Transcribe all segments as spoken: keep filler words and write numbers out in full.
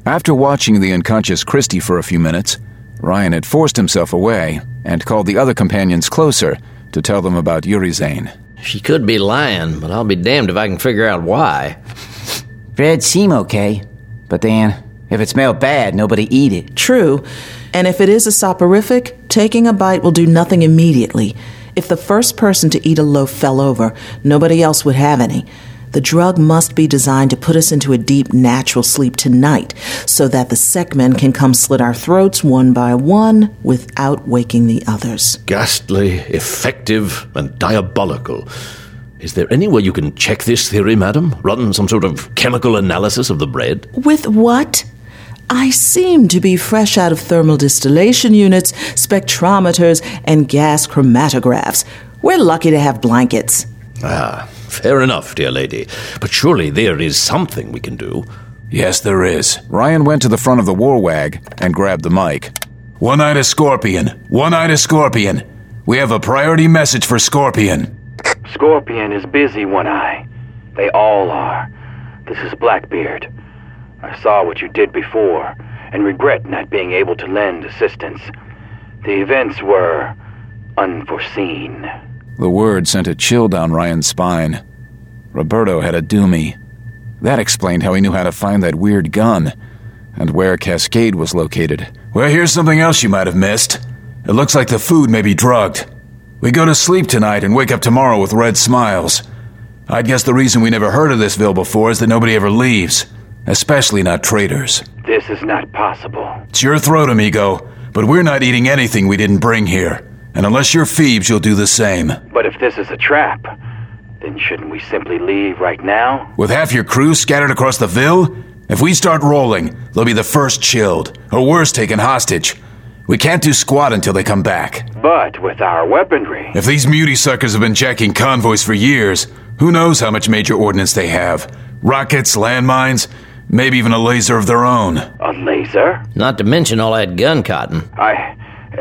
After watching the unconscious Christie for a few minutes, Ryan had forced himself away and called the other companions closer to tell them about Urizen. She could be lying, but I'll be damned if I can figure out why. Bread seem okay, but then, if it smelled bad, nobody eat it. True, and if it is a soporific, taking a bite will do nothing immediately. If the first person to eat a loaf fell over, nobody else would have any. The drug must be designed to put us into a deep, natural sleep tonight, so that the Sekmen can come slit our throats one by one without waking the others. Ghastly, effective, and diabolical. Is there any way you can check this theory, madam? Run some sort of chemical analysis of the bread? With what? I seem to be fresh out of thermal distillation units, spectrometers, and gas chromatographs. We're lucky to have blankets. Ah, fair enough, dear lady. But surely there is something we can do. Yes, there is. Ryan went to the front of the warwag and grabbed the mic. One-eyed Scorpion. One-eyed Scorpion. We have a priority message for Scorpion. Scorpion is busy, One-Eye. They all are. This is Blackbeard. I saw what you did before, and regret not being able to lend assistance. The events were unforeseen. The word sent a chill down Ryan's spine. Roberto had a Doomy. That explained how he knew how to find that weird gun, and where Cascade was located. Well, here's something else you might have missed. It looks like the food may be drugged. We go to sleep tonight and wake up tomorrow with red smiles. I'd guess the reason we never heard of this ville before is that nobody ever leaves. Especially not traitors. This is not possible. It's your throat, amigo, but we're not eating anything we didn't bring here. And unless you're Phoebes, you'll do the same. But if this is a trap, then shouldn't we simply leave right now? With half your crew scattered across the ville? If we start rolling, they'll be the first chilled, or worse, taken hostage. We can't do squat until they come back. But with our weaponry... If these muty suckers have been jacking convoys for years, who knows how much major ordnance they have? Rockets, landmines... Maybe even a laser of their own. A laser? Not to mention all that gun cotton. I,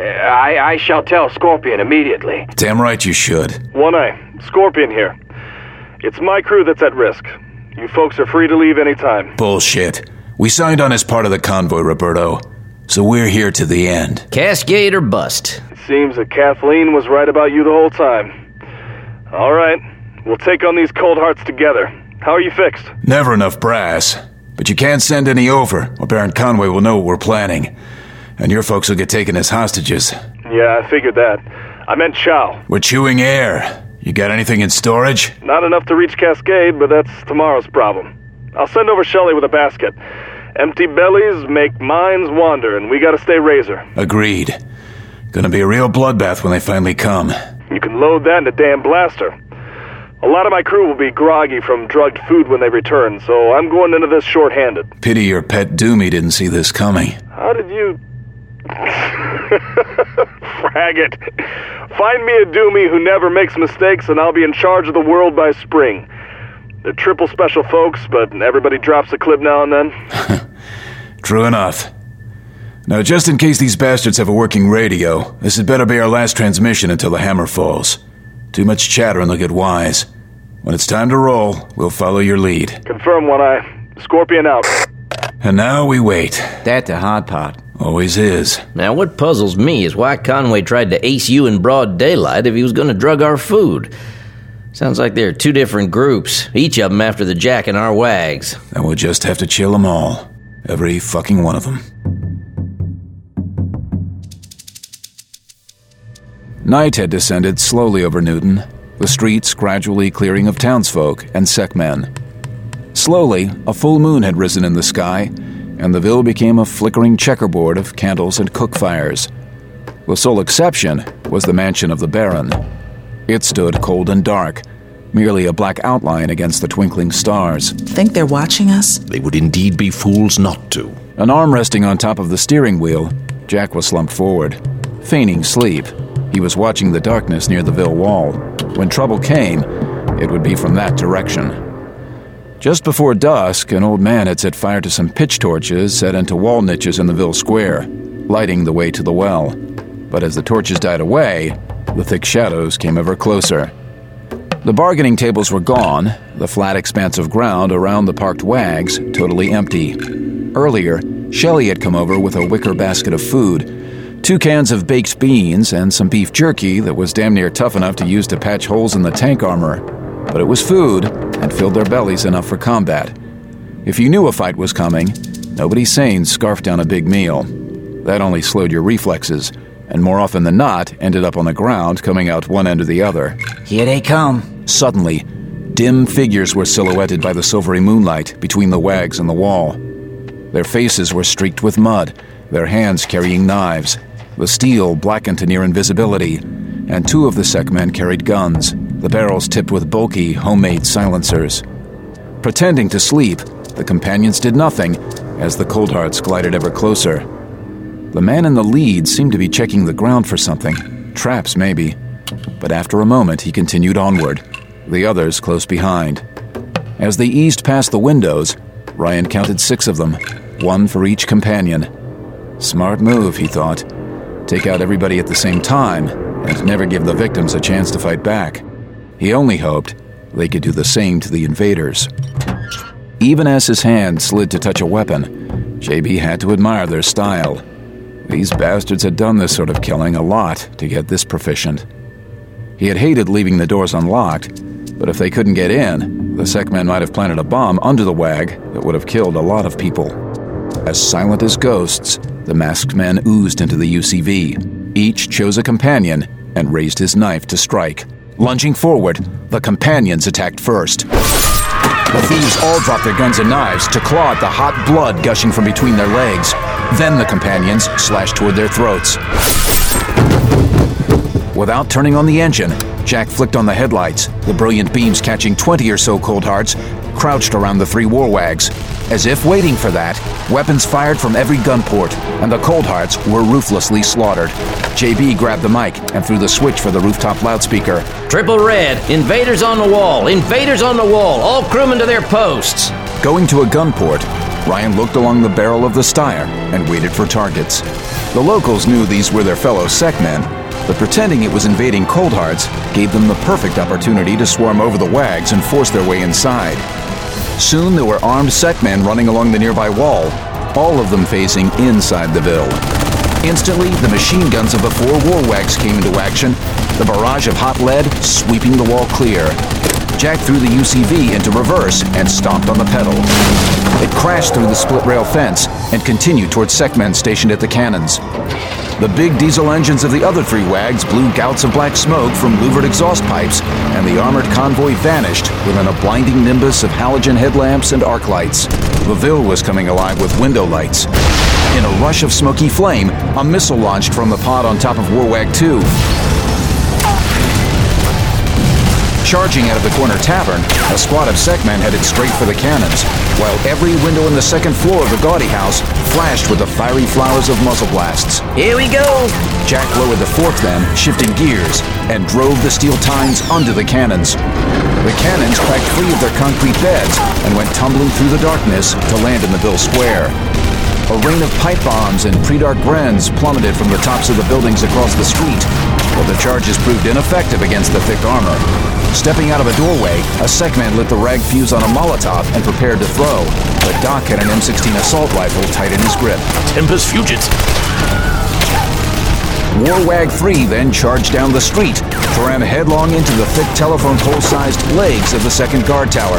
I, I shall tell Scorpion immediately. Damn right you should. One-Eye, Scorpion here. It's my crew that's at risk. You folks are free to leave anytime. Bullshit. We signed on as part of the convoy, Roberto. So we're here to the end. Cascade or bust. It seems that Kathleen was right about you the whole time. All right, we'll take on these cold hearts together. How are you fixed? Never enough brass. But you can't send any over, or Baron Conway will know what we're planning. And your folks will get taken as hostages. Yeah, I figured that. I meant chow. We're chewing air. You got anything in storage? Not enough to reach Cascade, but that's tomorrow's problem. I'll send over Shelley with a basket. Empty bellies make minds wander, and we gotta stay razor. Agreed. Gonna be a real bloodbath when they finally come. You can load that in a damn blaster. A lot of my crew will be groggy from drugged food when they return, so I'm going into this short-handed. Pity your pet Doomy didn't see this coming. How did you... Frag it. Find me a Doomy who never makes mistakes, and I'll be in charge of the world by spring. They're triple special folks, but everybody drops a clip now and then. True enough. Now, just in case these bastards have a working radio, this had better be our last transmission until the hammer falls. Too much chatter and they'll get wise. When it's time to roll, we'll follow your lead. Confirm, One-Eye. Scorpion out. And now we wait. That the hard part. Always is. Now, what puzzles me is why Conway tried to ace you in broad daylight if he was going to drug our food. Sounds like there are two different groups, each of them after the jack in our wags. And we'll just have to chill them all. Every fucking one of them. Night had descended slowly over Newton, the streets gradually clearing of townsfolk and Sekmen. Slowly, a full moon had risen in the sky, and the ville became a flickering checkerboard of candles and cook fires. The sole exception was the mansion of the Baron. It stood cold and dark, merely a black outline against the twinkling stars. Think they're watching us? They would indeed be fools not to. An arm resting on top of the steering wheel, Jack was slumped forward, feigning sleep. He was watching the darkness near the ville wall. When trouble came, it would be from that direction. Just before dusk, an old man had set fire to some pitch torches set into wall niches in the ville square, lighting the way to the well. But as the torches died away, the thick shadows came ever closer. The bargaining tables were gone, the flat expanse of ground around the parked wags totally empty. Earlier, Shelley had come over with a wicker basket of food, two cans of baked beans, and some beef jerky that was damn near tough enough to use to patch holes in the tank armor. But it was food, and filled their bellies enough for combat. If you knew a fight was coming, nobody sane scarfed down a big meal. That only slowed your reflexes, and more often than not, ended up on the ground, coming out one end or the other. Here they come. Suddenly, dim figures were silhouetted by the silvery moonlight between the wags and the wall. Their faces were streaked with mud, their hands carrying knives. The steel blackened to near invisibility, and two of the sec men carried guns, the barrels tipped with bulky, homemade silencers. Pretending to sleep, the companions did nothing as the Coldhearts glided ever closer. The man in the lead seemed to be checking the ground for something, traps maybe, but after a moment he continued onward, the others close behind. As they eased past the windows, Ryan counted six of them, one for each companion. Smart move, he thought. Take out everybody at the same time and never give the victims a chance to fight back. He only hoped they could do the same to the invaders. Even as his hand slid to touch a weapon, J B had to admire their style. These bastards had done this sort of killing a lot to get this proficient. He had hated leaving the doors unlocked, but if they couldn't get in, the sec men might have planted a bomb under the wag that would have killed a lot of people. As silent as ghosts, the masked men oozed into the U C V. Each chose a companion and raised his knife to strike. Lunging forward, the companions attacked first. The thieves all dropped their guns and knives to claw at the hot blood gushing from between their legs. Then the companions slashed toward their throats. Without turning on the engine, Jack flicked on the headlights, the brilliant beams catching twenty or so Coldhearts crouched around the three warwags. As if waiting for that, weapons fired from every gun port, and the Coldhearts were ruthlessly slaughtered. J B grabbed the mic and threw the switch for the rooftop loudspeaker. Triple red, invaders on the wall, invaders on the wall, all crewmen to their posts. Going to a gun port, Ryan looked along the barrel of the Steyr and waited for targets. The locals knew these were their fellow sec men, but pretending it was invading Coldhearts gave them the perfect opportunity to swarm over the wags and force their way inside. Soon there were armed sec men running along the nearby wall, all of them facing inside the Ville. Instantly, the machine guns of the four warwags came into action, the barrage of hot lead sweeping the wall clear. Jack threw the U C V into reverse and stomped on the pedal. It crashed through the split-rail fence and continued towards sec men stationed at the cannons. The big diesel engines of the other three wags blew gouts of black smoke from louvered exhaust pipes, and the armored convoy vanished within a blinding nimbus of halogen headlamps and arc lights. The Ville was coming alive with window lights. In a rush of smoky flame, a missile launched from the pod on top of Warwag two. Charging out of the corner tavern, a squad of sec men headed straight for the cannons, while every window in the second floor of the gaudy house flashed with the fiery flowers of muzzle blasts. Here we go! Jack lowered the fourth then, shifting gears, and drove the steel tines under the cannons. The cannons cracked free of their concrete beds and went tumbling through the darkness to land in the Ville Square. A rain of pipe bombs and pre-dark Brens plummeted from the tops of the buildings across the street, but the charges proved ineffective against the thick armor. Stepping out of a doorway, a sec man lit the rag fuse on a Molotov and prepared to throw, but Doc had an M sixteen assault rifle tight in his grip. Tempest Fugit! Warwag three then charged down the street, to ram headlong into the thick telephone pole-sized legs of the second guard tower.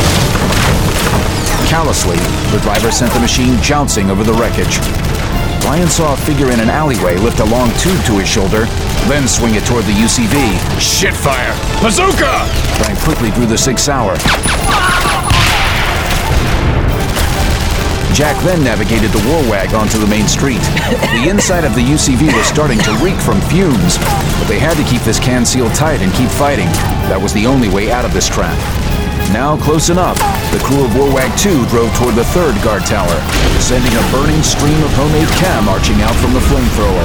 Callously, the driver sent the machine jouncing over the wreckage. Ryan saw a figure in an alleyway lift a long tube to his shoulder, then swing it toward the U C V. Shitfire! Bazooka! Ryan quickly drew the Sig Sauer. Jack then navigated the Warwag onto the main street. The inside of the U C V was starting to reek from fumes, but they had to keep this can sealed tight and keep fighting. That was the only way out of this trap. Now close enough, the crew of Warwag two drove toward the third guard tower, sending a burning stream of homemade chem marching out from the flamethrower.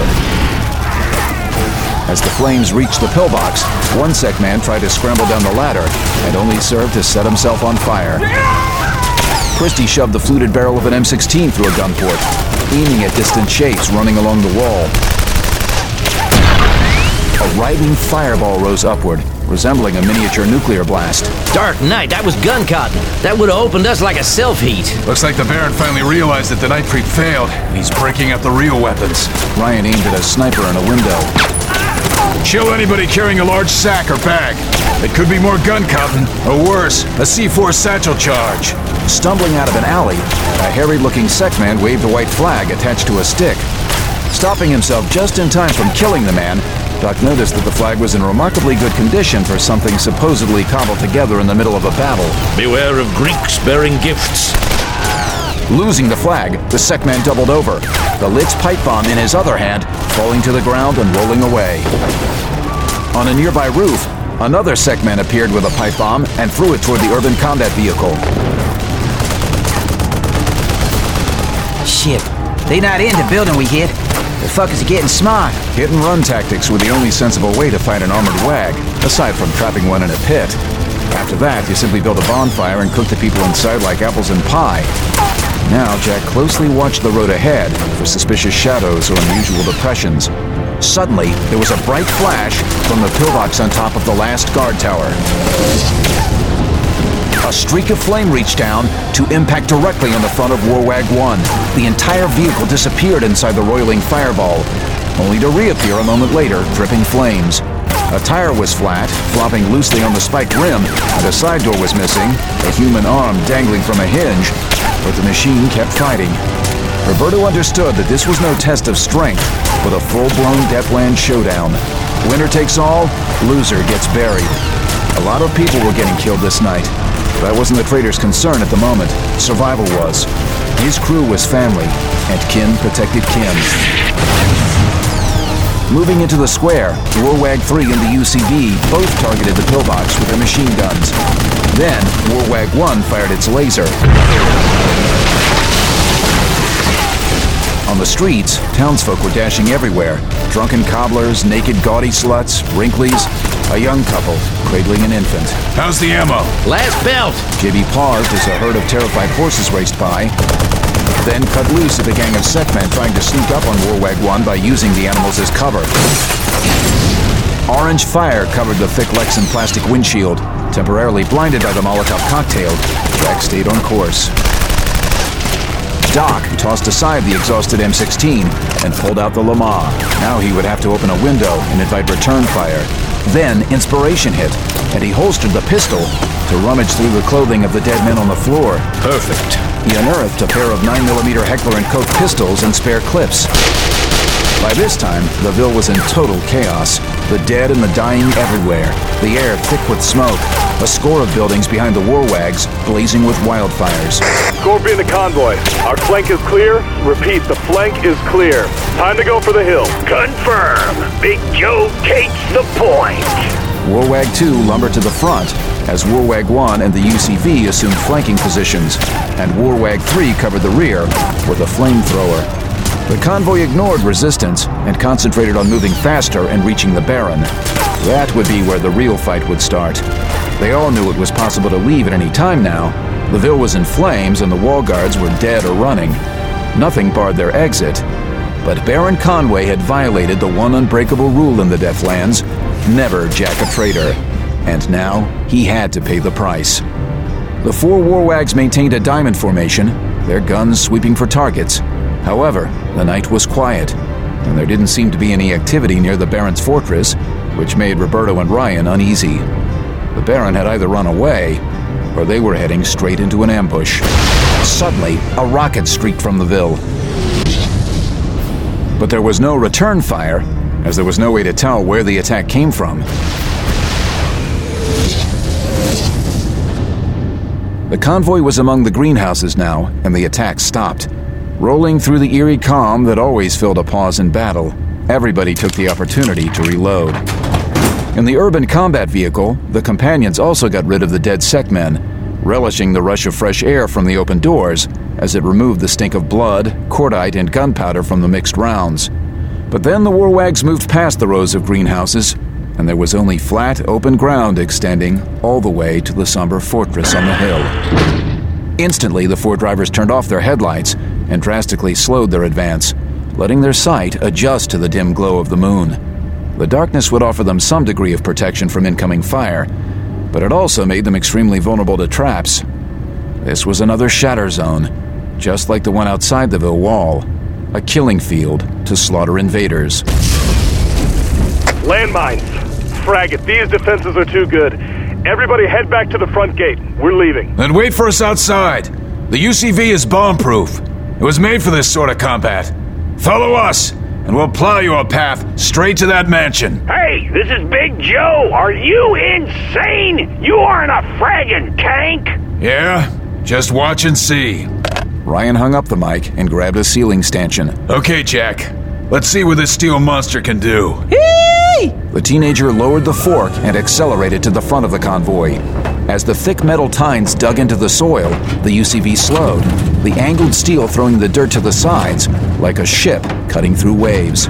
As the flames reached the pillbox, one sec man tried to scramble down the ladder and only served to set himself on fire. Christie shoved the fluted barrel of an M sixteen through a gun port, aiming at distant shapes running along the wall. A writhing fireball rose upward, resembling a miniature nuclear blast. Dark Knight, that was gun cotton. That would have opened us like a self-heat. Looks like the Baron finally realized that the Night Creep failed, and he's breaking out the real weapons. Ryan aimed at a sniper in a window. Kill anybody carrying a large sack or bag. It could be more gun cotton, or worse, a C four satchel charge. Stumbling out of an alley, a harried-looking Sec-Man waved a white flag attached to a stick. Stopping himself just in time from killing the man, Doc noticed that the flag was in remarkably good condition for something supposedly cobbled together in the middle of a battle. Beware of Greeks bearing gifts. Losing the flag, the Sec-Man doubled over, the Litz pipe bomb in his other hand, falling to the ground and rolling away. On a nearby roof, another Sec-Man appeared with a pipe bomb and threw it toward the urban combat vehicle. Shit, they not in the building we hit. The fuckers are getting smart. Hit-and-run tactics were the only sensible way to fight an armored wag, aside from trapping one in a pit. After that, you simply build a bonfire and cook the people inside like apples in pie. Now, Jack closely watched the road ahead for suspicious shadows or unusual depressions. Suddenly, there was a bright flash from the pillbox on top of the last guard tower. A streak of flame reached down to impact directly on the front of Warwag one. The entire vehicle disappeared inside the roiling fireball, only to reappear a moment later, dripping flames. A tire was flat, flopping loosely on the spiked rim, and a side door was missing, a human arm dangling from a hinge, but the machine kept fighting. Roberto understood that this was no test of strength, but a full-blown Deathland showdown. Winner takes all, loser gets buried. A lot of people were getting killed this night. That wasn't the trader's concern at the moment. Survival was. His crew was family, and kin protected kin. Moving into the square, Warwag three and the U C V both targeted the pillbox with their machine guns. Then, Warwag one fired its laser. On the streets, townsfolk were dashing everywhere. Drunken cobblers, naked gaudy sluts, wrinklies, a young couple cradling an infant. How's the ammo? Last belt! J B paused as a herd of terrified horses raced by, then cut loose at a gang of Sec-Men trying to sneak up on Warwag one by using the animals as cover. Orange fire covered the thick Lexan plastic windshield. Temporarily blinded by the Molotov cocktail, Jack stayed on course. Doc tossed aside the exhausted M sixteen and pulled out the Lamar. Now he would have to open a window and invite return fire. Then inspiration hit, and he holstered the pistol to rummage through the clothing of the dead men on the floor. Perfect. He unearthed a pair of nine millimeter Heckler and Koch pistols and spare clips. By this time, the Ville was in total chaos. The dead and the dying everywhere. The air thick with smoke. A score of buildings behind the Warwags blazing with wildfires. Scorpion to convoy. Our flank is clear. Repeat, the flank is clear. Time to go for the hill. Confirm. Big Joe takes the point. Warwag two lumbered to the front, as Warwag one and the U C V assumed flanking positions, and Warwag three covered the rear with a flamethrower. The convoy ignored resistance and concentrated on moving faster and reaching the Baron. That would be where the real fight would start. They all knew it was possible to leave at any time now. The Ville was in flames and the wall guards were dead or running. Nothing barred their exit. But Baron Conway had violated the one unbreakable rule in the Deathlands: never jack a traitor. And now he had to pay the price. The four Warwags maintained a diamond formation, their guns sweeping for targets. However, the night was quiet, and there didn't seem to be any activity near the Baron's fortress, which made Roberto and Ryan uneasy. The Baron had either run away, or they were heading straight into an ambush. Suddenly, a rocket streaked from the Ville. But there was no return fire, as there was no way to tell where the attack came from. The convoy was among the greenhouses now, and the attack stopped. Rolling through the eerie calm that always filled a pause in battle, everybody took the opportunity to reload. In the urban combat vehicle, the companions also got rid of the dead Sec-Men, relishing the rush of fresh air from the open doors as it removed the stink of blood, cordite, and gunpowder from the mixed rounds. But then the Warwags moved past the rows of greenhouses, and there was only flat, open ground extending all the way to the somber fortress on the hill. Instantly, the four drivers turned off their headlights and drastically slowed their advance, letting their sight adjust to the dim glow of the moon. The darkness would offer them some degree of protection from incoming fire, but it also made them extremely vulnerable to traps. This was another shatter zone, just like the one outside the Ville Wall, a killing field to slaughter invaders. Landmines. Frag it, these defenses are too good. Everybody head back to the front gate. We're leaving. Then wait for us outside. The U C V is bomb-proof. It was made for this sort of combat. Follow us, and we'll plow you a path straight to that mansion. Hey, this is Big Joe. Are you insane? You aren't a fragging tank. Yeah? Just watch and see. Ryan hung up the mic and grabbed a ceiling stanchion. Okay, Jack. Let's see what this steel monster can do. The teenager lowered the fork and accelerated to the front of the convoy. As the thick metal tines dug into the soil, the U C V slowed, the angled steel throwing the dirt to the sides like a ship cutting through waves.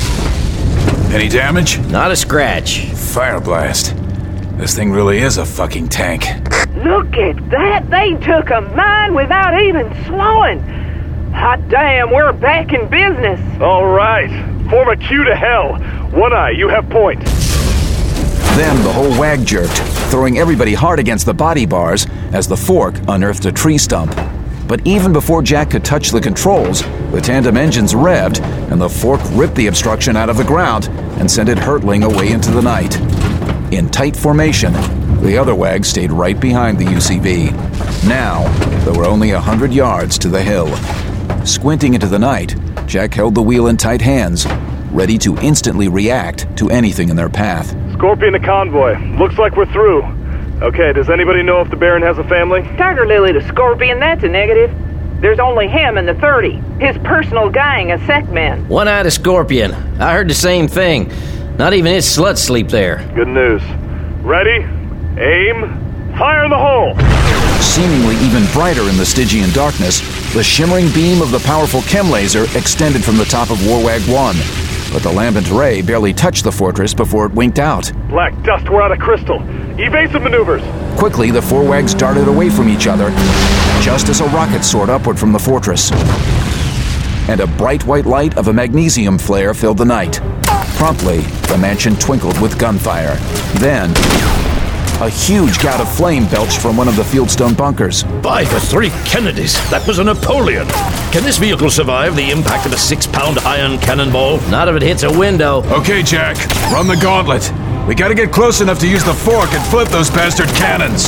Any damage? Not a scratch. Fire blast. This thing really is a fucking tank. Look at that! They took a mine without even slowing! Hot damn, we're back in business! All right. Form a queue to hell. One-Eye, you have point. Then the whole wag jerked, throwing everybody hard against the body bars as the fork unearthed a tree stump. But even before Jack could touch the controls, the tandem engines revved and the fork ripped the obstruction out of the ground and sent it hurtling away into the night. In tight formation, the other wags stayed right behind the U C V. Now, there were only a hundred yards to the hill. Squinting into the night, Jack held the wheel in tight hands, ready to instantly react to anything in their path. Scorpion to convoy. Looks like we're through. Okay, does anybody know if the Baron has a family? Tiger Lily to Scorpion, that's a negative. There's only him and the thirty. His personal gang of sect men. One-Eye to Scorpion. I heard the same thing. Not even his sluts sleep there. Good news. Ready? Aim. Fire in the hole! Seemingly even brighter in the Stygian darkness, the shimmering beam of the powerful chem laser extended from the top of Warwag one. But the lambent ray barely touched the fortress before it winked out. Black dust, we're out of crystal. Evasive maneuvers. Quickly, the four wags darted away from each other, just as a rocket soared upward from the fortress. And a bright white light of a magnesium flare filled the night. Promptly, the mansion twinkled with gunfire. Then, a huge gout of flame belched from one of the fieldstone bunkers. By the three Kennedys, that was a Napoleon. Can this vehicle survive the impact of a six-pound iron cannonball? Not if it hits a window. Okay, Jack. Run the gauntlet. We gotta get close enough to use the fork and flip those bastard cannons.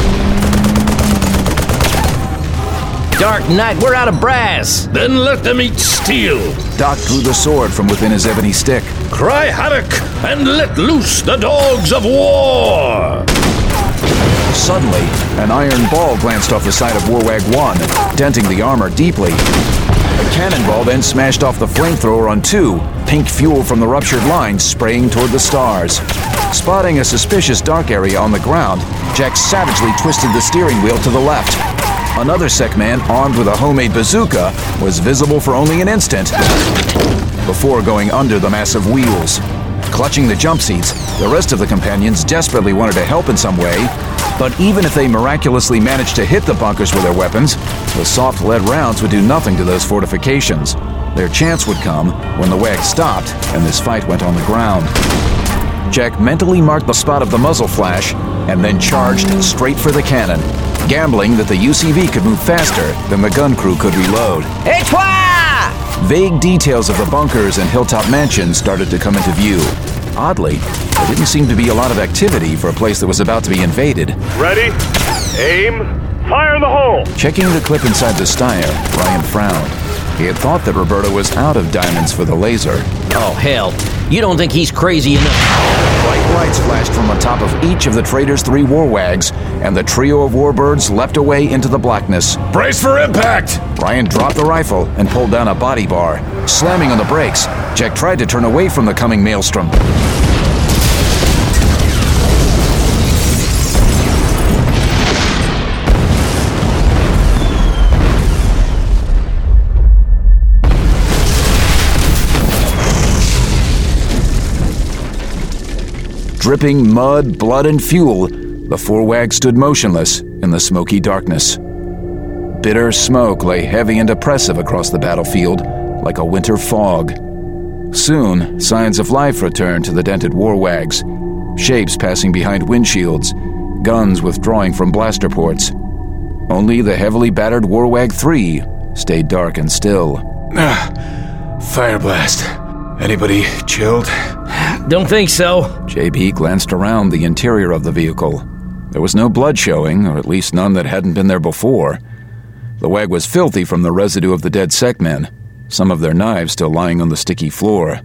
Dark Knight, we're out of brass. Then let them eat steel. Doc drew the sword from within his ebony stick. Cry havoc and let loose the dogs of war. Suddenly, an iron ball glanced off the side of Warwag one, denting the armor deeply. A cannonball then smashed off the flamethrower on two, pink fuel from the ruptured line spraying toward the stars. Spotting a suspicious dark area on the ground, Jack savagely twisted the steering wheel to the left. Another sec man, armed with a homemade bazooka, was visible for only an instant before going under the massive wheels. Clutching the jump seats, the rest of the companions desperately wanted to help in some way, but even if they miraculously managed to hit the bunkers with their weapons, the soft lead rounds would do nothing to those fortifications. Their chance would come when the wag stopped and this fight went on the ground. Jack mentally marked the spot of the muzzle flash and then charged straight for the cannon, gambling that the U C V could move faster than the gun crew could reload. Hey, Vague details of the bunkers and hilltop mansions started to come into view. Oddly, there didn't seem to be a lot of activity for a place that was about to be invaded. Ready? Aim. Fire in the hole! Checking the clip inside the Steyr, Ryan frowned. He had thought that Roberto was out of diamonds for the laser. Oh, hell. You don't think he's crazy enough? Bright lights flashed from on top of each of the trader's three war wags, and the trio of warbirds leapt away into the blackness. Brace for impact! Ryan dropped the rifle and pulled down a body bar. Slamming on the brakes, Jack tried to turn away from the coming maelstrom. Dripping mud, blood, and fuel, the four wags stood motionless in the smoky darkness. Bitter smoke lay heavy and oppressive across the battlefield like a winter fog. Soon, signs of life returned to the dented warwags. Shapes passing behind windshields, guns withdrawing from blaster ports. Only the heavily battered Warwag three stayed dark and still. Ah, fire blast. Anybody chilled? Don't think so. J B glanced around the interior of the vehicle. There was no blood showing, or at least none that hadn't been there before. The wag was filthy from the residue of the dead Sekmen, some of their knives still lying on the sticky floor.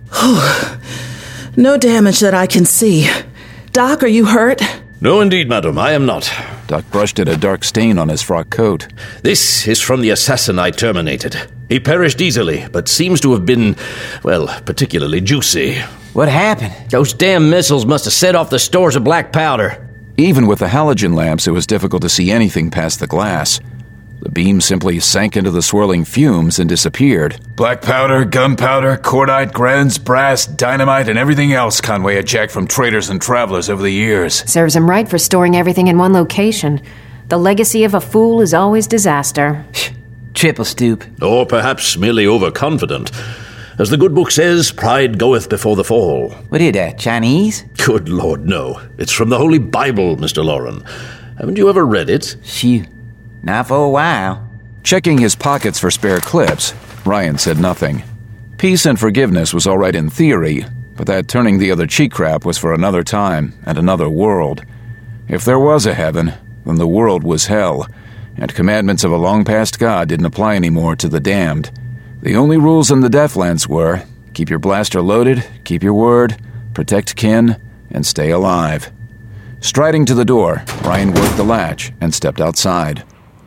No damage that I can see. Doc, are you hurt? No, indeed, madam, I am not. Doc brushed at a dark stain on his frock coat. This is from the assassin I terminated. He perished easily, but seems to have been, well, particularly juicy. What happened? Those damn missiles must have set off the stores of black powder. Even with the halogen lamps, it was difficult to see anything past the glass. The beam simply sank into the swirling fumes and disappeared. Black powder, gunpowder, cordite, grens, brass, dynamite, and everything else Conway had jacked from traders and travelers over the years. Serves him right for storing everything in one location. The legacy of a fool is always disaster. Triple stoop. Or perhaps merely overconfident. As the good book says, pride goeth before the fall. What is that, Chinese? Good Lord, no. It's from the Holy Bible, Mister Lauren. Haven't you ever read it? Phew. Not for a while. Checking his pockets for spare clips, Ryan said nothing. Peace and forgiveness was all right in theory, but that turning the other cheek crap was for another time and another world. If there was a heaven, then the world was hell, and commandments of a long-past God didn't apply anymore to the damned. The only rules in the Deathlands were, keep your blaster loaded, keep your word, protect kin, and stay alive. Striding to the door, Ryan worked the latch and stepped outside.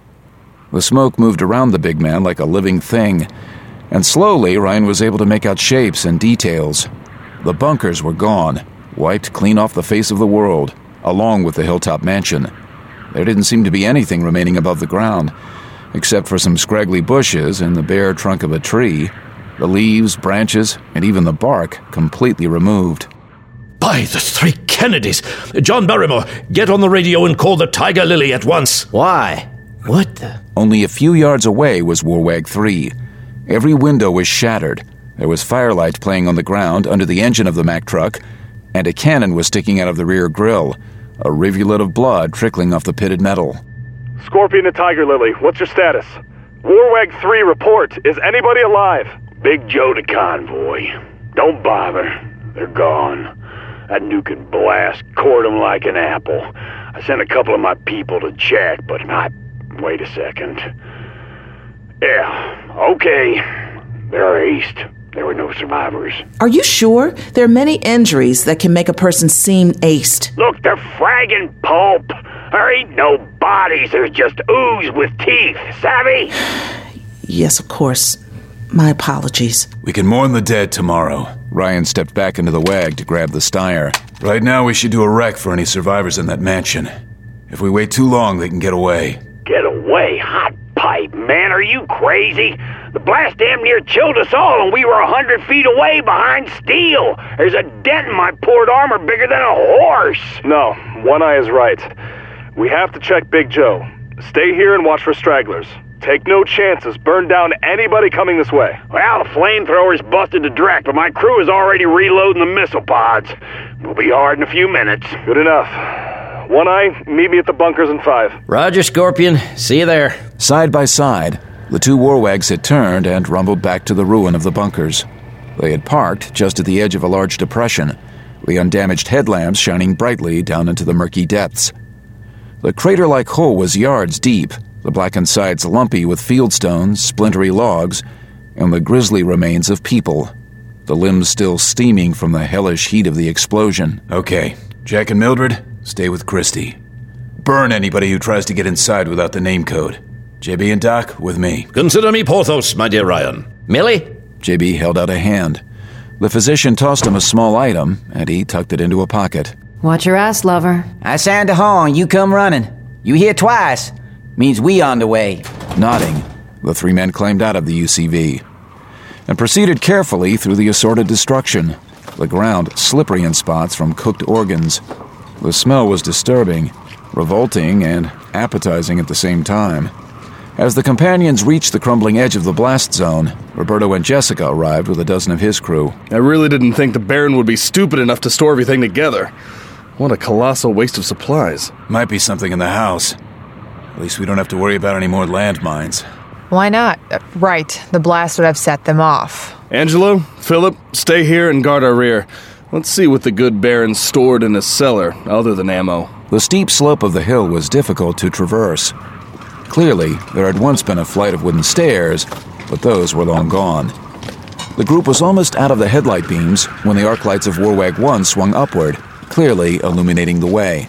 The smoke moved around the big man like a living thing, and slowly Ryan was able to make out shapes and details. The bunkers were gone, wiped clean off the face of the world, along with the hilltop mansion. There didn't seem to be anything remaining above the ground, except for some scraggly bushes and the bare trunk of a tree, the leaves, branches, and even the bark completely removed. By the three Kennedys! John Barrymore, get on the radio and call the Tiger Lily at once. Why? What the? Only a few yards away was Warwag three. Every window was shattered. There was firelight playing on the ground under the engine of the Mack truck, and a cannon was sticking out of the rear grille, a rivulet of blood trickling off the pitted metal. Scorpion and Tiger Lily, what's your status? Warwag three report. Is anybody alive? Big Joe to convoy. Don't bother. They're gone. That nuke blast cored them like an apple. I sent a couple of my people to check, but not... Wait a second. Yeah, okay. They're aced. There were no survivors. Are you sure? There are many injuries that can make a person seem aced. Look, they're fragging pulp. There ain't no bodies. There's just ooze with teeth. Savvy? Yes, of course. My apologies. We can mourn the dead tomorrow. Ryan stepped back into the wag to grab the steyr. Right now, we should do a wreck for any survivors in that mansion. If we wait too long, they can get away. Get away? Hot pipe, man. Are you crazy? The blast damn near chilled us all, and we were a hundred feet away behind steel. There's a dent in my port armor bigger than a horse. No, One Eye is right. We have to check Big Joe. Stay here and watch for stragglers. Take no chances. Burn down anybody coming this way. Well, the flamethrower's busted to direct, but my crew is already reloading the missile pods. We'll be hard in a few minutes. Good enough. One Eye, meet me at the bunkers in five. Roger, Scorpion. See you there. Side by side, the two warwags had turned and rumbled back to the ruin of the bunkers. They had parked just at the edge of a large depression, the undamaged headlamps shining brightly down into the murky depths. The crater-like hole was yards deep, the blackened sides lumpy with fieldstones, splintery logs, and the grisly remains of people, the limbs still steaming from the hellish heat of the explosion. Okay, Jack and Mildred, stay with Christy. Burn anybody who tries to get inside without the name code. J B and Doc, with me. Consider me Porthos, my dear Ryan. Millie? J B held out a hand. The physician tossed him a small item, and he tucked it into a pocket. Watch your ass, lover. I sound the horn, you come running. You hear twice. Means we on the way. Nodding, the three men climbed out of the U C V and proceeded carefully through the assorted destruction, the ground slippery in spots from cooked organs. The smell was disturbing, revolting, and appetizing at the same time. As the companions reached the crumbling edge of the blast zone, Roberto and Jessica arrived with a dozen of his crew. I really didn't think the Baron would be stupid enough to store everything together. What a colossal waste of supplies. Might be something in the house. At least we don't have to worry about any more landmines. Why not? Uh, right, the blast would have set them off. Angelo, Philip, stay here and guard our rear. Let's see what the good Baron stored in his cellar, other than ammo. The steep slope of the hill was difficult to traverse. Clearly, there had once been a flight of wooden stairs, but those were long gone. The group was almost out of the headlight beams when the arc lights of Warwag one swung upward, clearly illuminating the way.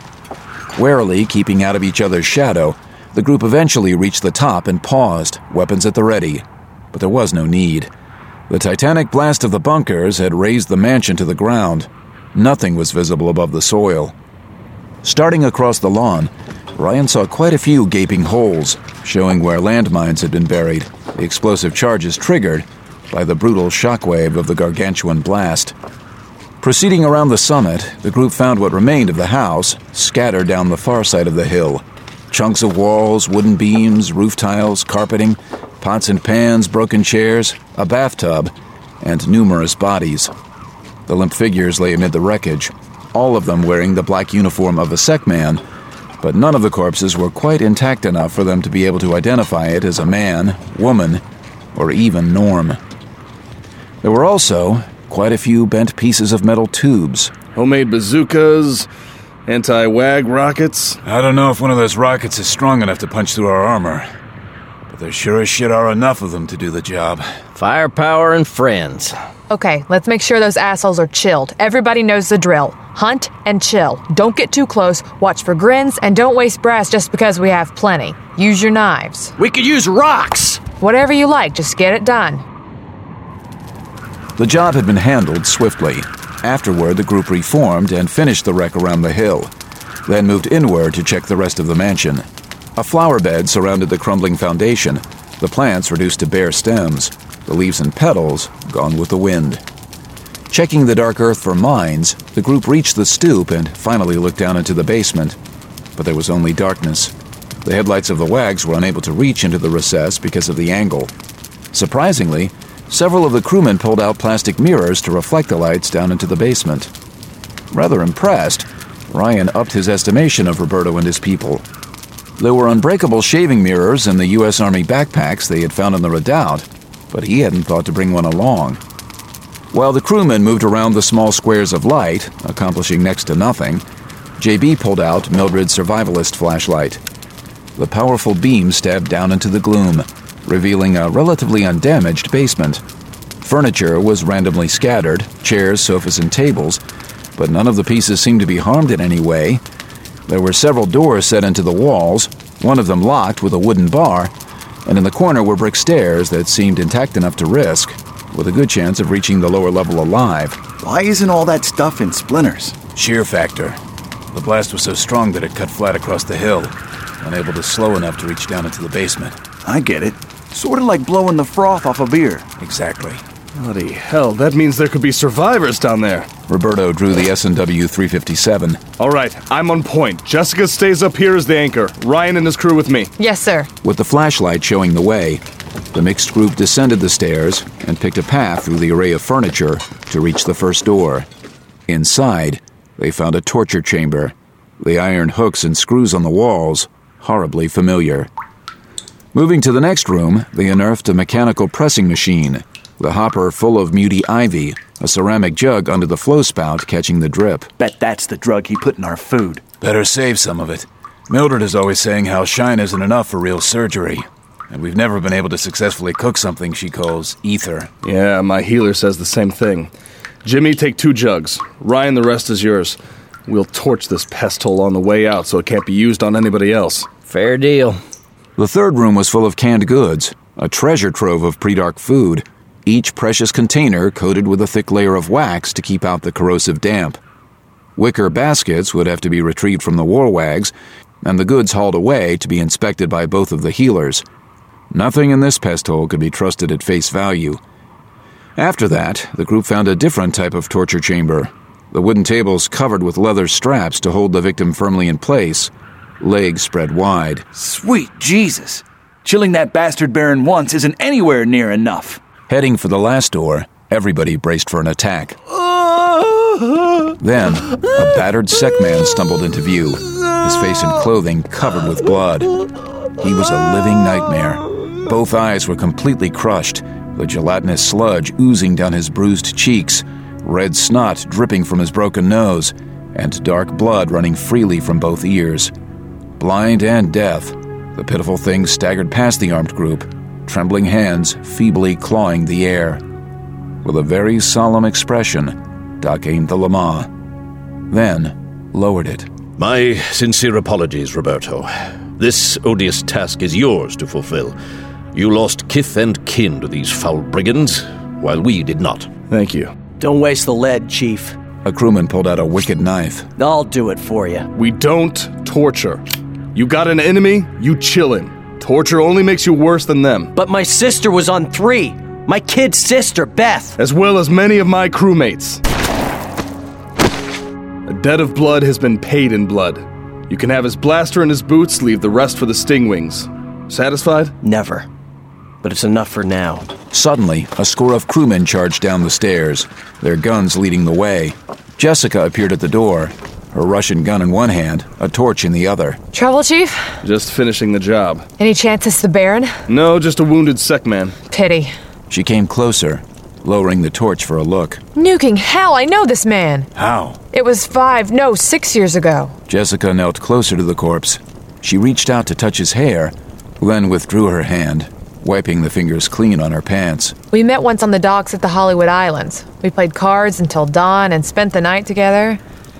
Warily keeping out of each other's shadow, the group eventually reached the top and paused, weapons at the ready. But there was no need. The titanic blast of the bunkers had razed the mansion to the ground. Nothing was visible above the soil. Starting across the lawn, Ryan saw quite a few gaping holes, showing where landmines had been buried, the explosive charges triggered by the brutal shockwave of the gargantuan blast. Proceeding around the summit, the group found what remained of the house scattered down the far side of the hill. Chunks of walls, wooden beams, roof tiles, carpeting, pots and pans, broken chairs, a bathtub, and numerous bodies. The limp figures lay amid the wreckage, all of them wearing the black uniform of a Sekman, but none of the corpses were quite intact enough for them to be able to identify it as a man, woman, or even Norm. There were also quite a few bent pieces of metal tubes. Homemade bazookas, anti-wag rockets. I don't know if one of those rockets is strong enough to punch through our armor, but there sure as shit are enough of them to do the job. Firepower and friends. Okay, let's make sure those assholes are chilled. Everybody knows the drill. Hunt and chill. Don't get too close, watch for grins, and don't waste brass just because we have plenty. Use your knives. We could use rocks! Whatever you like, just get it done. The job had been handled swiftly. Afterward, the group reformed and finished the wreck around the hill, then moved inward to check the rest of the mansion. A flower bed surrounded the crumbling foundation, the plants reduced to bare stems, the leaves and petals gone with the wind. Checking the dark earth for mines, the group reached the stoop and finally looked down into the basement. But there was only darkness. The headlights of the wags were unable to reach into the recess because of the angle. Surprisingly, several of the crewmen pulled out plastic mirrors to reflect the lights down into the basement. Rather impressed, Ryan upped his estimation of Roberto and his people. There were unbreakable shaving mirrors in the U S Army backpacks they had found in the redoubt, but he hadn't thought to bring one along. While the crewmen moved around the small squares of light, accomplishing next to nothing, J B pulled out Mildred's survivalist flashlight. The powerful beam stabbed down into the gloom, revealing a relatively undamaged basement. Furniture was randomly scattered, chairs, sofas, and tables, but none of the pieces seemed to be harmed in any way. There were several doors set into the walls, one of them locked with a wooden bar, and in the corner were brick stairs that seemed intact enough to risk, with a good chance of reaching the lower level alive. Why isn't all that stuff in splinters? Shear factor. The blast was so strong that it cut flat across the hill, unable to slow enough to reach down into the basement. I get it. Sort of like blowing the froth off a beer. Exactly. Bloody hell, that means there could be survivors down there. Roberto drew the S and W three fifty-seven. All right, I'm on point. Jessica stays up here as the anchor. Ryan and his crew with me. Yes, sir. With the flashlight showing the way, the mixed group descended the stairs and picked a path through the array of furniture to reach the first door. Inside, they found a torture chamber. The iron hooks and screws on the walls, horribly familiar. Moving to the next room, they unearthed a mechanical pressing machine, the hopper full of muty ivy, a ceramic jug under the flow spout catching the drip. Bet that's the drug he put in our food. Better save some of it. Mildred is always saying how shine isn't enough for real surgery, and we've never been able to successfully cook something she calls ether. Yeah, my healer says the same thing. Jimmy, take two jugs. Ryan, the rest is yours. We'll torch this pest hole on the way out so it can't be used on anybody else. Fair deal. The third room was full of canned goods, a treasure trove of pre-dark food, each precious container coated with a thick layer of wax to keep out the corrosive damp. Wicker baskets would have to be retrieved from the warwags, and the goods hauled away to be inspected by both of the healers. Nothing in this pest hole could be trusted at face value. After that, the group found a different type of torture chamber, the wooden tables covered with leather straps to hold the victim firmly in place, legs spread wide. Sweet Jesus! Chilling that bastard Baron once isn't anywhere near enough. Heading for the last door, everybody braced for an attack. Then, a battered Sekman stumbled into view, his face and clothing covered with blood. He was a living nightmare. Both eyes were completely crushed, the gelatinous sludge oozing down his bruised cheeks, red snot dripping from his broken nose, and dark blood running freely from both ears. Blind and deaf, the pitiful thing staggered past the armed group, trembling hands feebly clawing the air. With a very solemn expression, Doc aimed the Lama, then lowered it. My sincere apologies, Roberto. This odious task is yours to fulfill. You lost kith and kin to these foul brigands, while we did not. Thank you. Don't waste the lead, Chief. A crewman pulled out a wicked knife. I'll do it for you. We don't torture. You got an enemy, you chill him. Torture only makes you worse than them. But my sister was on three. My kid's sister, Beth. As well as many of my crewmates. A debt of blood has been paid in blood. You can have his blaster and his boots, leave the rest for the Stingwings. Satisfied? Never. But it's enough for now. Suddenly, a score of crewmen charged down the stairs, their guns leading the way. Jessica appeared at the door, her Russian gun in one hand, a torch in the other. Trouble, Chief? Just finishing the job. Any chance it's the Baron? No, just a wounded Sekman. Pity. She came closer, lowering the torch for a look. Nuking hell, I know this man. How? It was five, no, six years ago. Jessica knelt closer to the corpse. She reached out to touch his hair, then withdrew her hand, wiping the fingers clean on her pants. We met once on the docks at the Hollywood Islands. We played cards until dawn and spent the night together.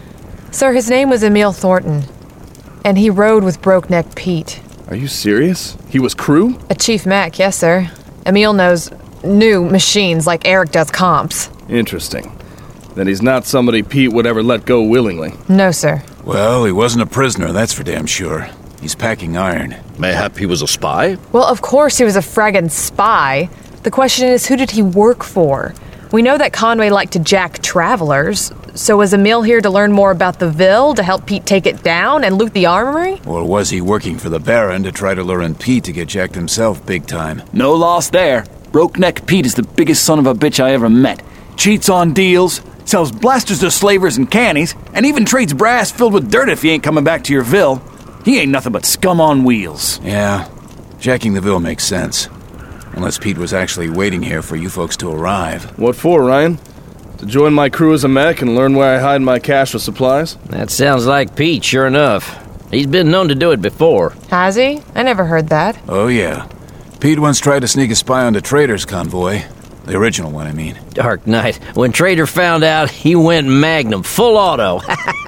Sir, his name was Emil Thornton, and he rode with Broke-Neck Pete. Are you serious? He was crew? A chief mech, yes, sir. Emil knows new machines like Eric does comps. Interesting. Then he's not somebody Pete would ever let go willingly. No, sir. Well, he wasn't a prisoner, that's for damn sure. He's packing iron. Mayhap he was a spy? Well, of course he was a fraggin' spy. The question is, who did he work for? We know that Conway liked to jack travelers. So was Emil here to learn more about the Ville, to help Pete take it down and loot the armory? Or was he working for the Baron to try to lure in Pete to get jacked himself big time? No loss there. Broke-Neck Pete is the biggest son of a bitch I ever met. Cheats on deals, sells blasters to slavers and cannies, and even trades brass filled with dirt if he ain't coming back to your Ville. He ain't nothing but scum on wheels. Yeah, jacking the Ville makes sense. Unless Pete was actually waiting here for you folks to arrive. What for, Ryan? To join my crew as a mech and learn where I hide my cache of supplies? That sounds like Pete, sure enough. He's been known to do it before. Has he? I never heard that. Oh, yeah. Pete once tried to sneak a spy onto Trader's convoy. The original one, I mean. Dark Knight. When Trader found out, he went Magnum, full auto.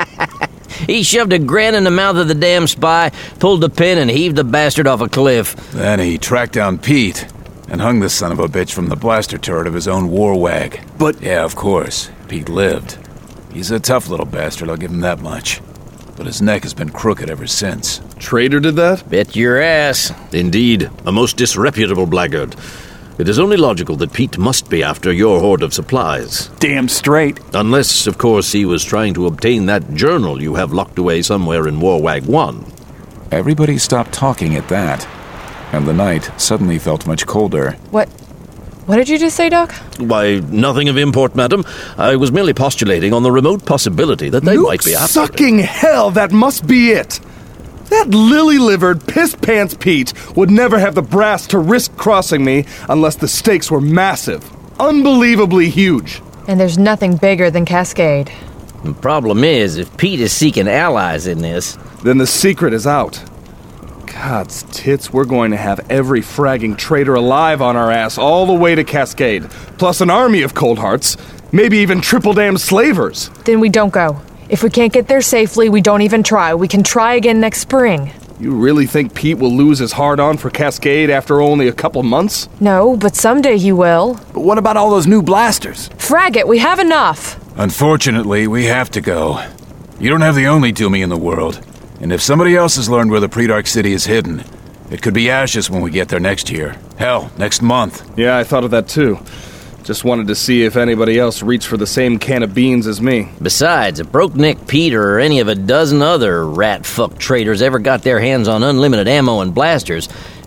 He shoved a grand in the mouth of the damn spy, pulled the pin, and heaved the bastard off a cliff. Then he tracked down Pete and hung the son of a bitch from the blaster turret of his own war wag. But... Yeah, of course. Pete lived. He's a tough little bastard, I'll give him that much. But his neck has been crooked ever since. Trader did that? Bet your ass. Indeed, a most disreputable blackguard. It is only logical that Pete must be after your hoard of supplies. Damn straight. Unless, of course, he was trying to obtain that journal you have locked away somewhere in Warwag one. Everybody stopped talking at that, and the night suddenly felt much colder. What? What did you just say, Doc? Why, nothing of import, madam. I was merely postulating on the remote possibility that they Nuke might be after... sucking hell, that must be it! That lily-livered, piss-pants Pete would never have the brass to risk crossing me unless the stakes were massive. Unbelievably huge. And there's nothing bigger than Cascade. The problem is, if Pete is seeking allies in this... Then the secret is out. God's tits, we're going to have every fragging traitor alive on our ass all the way to Cascade, plus an army of cold hearts, maybe even triple damn slavers. Then we don't go. If we can't get there safely, we don't even try. We can try again next spring. You really think Pete will lose his hard-on for Cascade after only a couple months? No, but someday he will. But what about all those new blasters? Frag it, we have enough. Unfortunately, we have to go. You don't have the only Doomy in the world. And if somebody else has learned where the Predarch City is hidden, it could be Ashes when we get there next year. Hell, next month. Yeah, I thought of that too. Just wanted to see if anybody else reached for the same can of beans as me. Besides, if Broke-Neck Pete or any of a dozen other rat-fuck traders ever got their hands on unlimited ammo and blasters,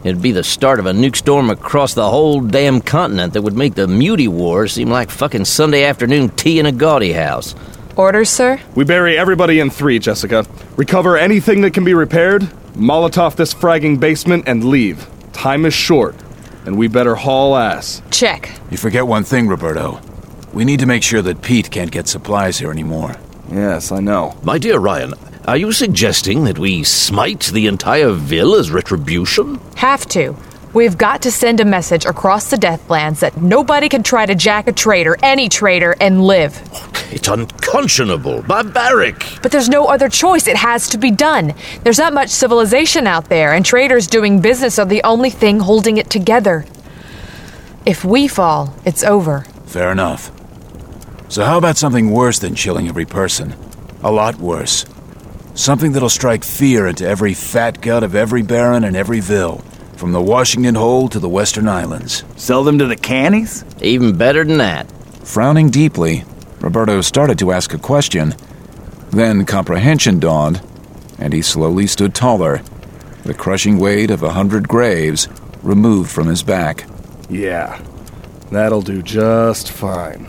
It'd be the start of a nuke storm across the whole damn continent that would make the Muty War seem like fucking Sunday afternoon tea in a gaudy house. Orders, sir? We bury everybody in three, Jessica. Recover anything that can be repaired, Molotov this fragging basement, and leave. Time is short, and we better haul ass. Check. You forget one thing, Roberto. We need to make sure that Pete can't get supplies here anymore. Yes, I know. My dear Ryan, are you suggesting that we smite the entire Ville as retribution? Have to. We've got to send a message across the Deathlands that nobody can try to jack a traitor, any traitor, and live. It's unconscionable, barbaric. But there's no other choice. It has to be done. There's not much civilization out there, and traitors doing business are the only thing holding it together. If we fall, it's over. Fair enough. So how about something worse than chilling every person? A lot worse. Something that'll strike fear into every fat gut of every baron and every Ville, from the Washington Hole to the Western Islands. Sell them to the cannies? Even better than that. Frowning deeply, Roberto started to ask a question. Then comprehension dawned, and he slowly stood taller, the crushing weight of a hundred graves removed from his back. Yeah, that'll do just fine.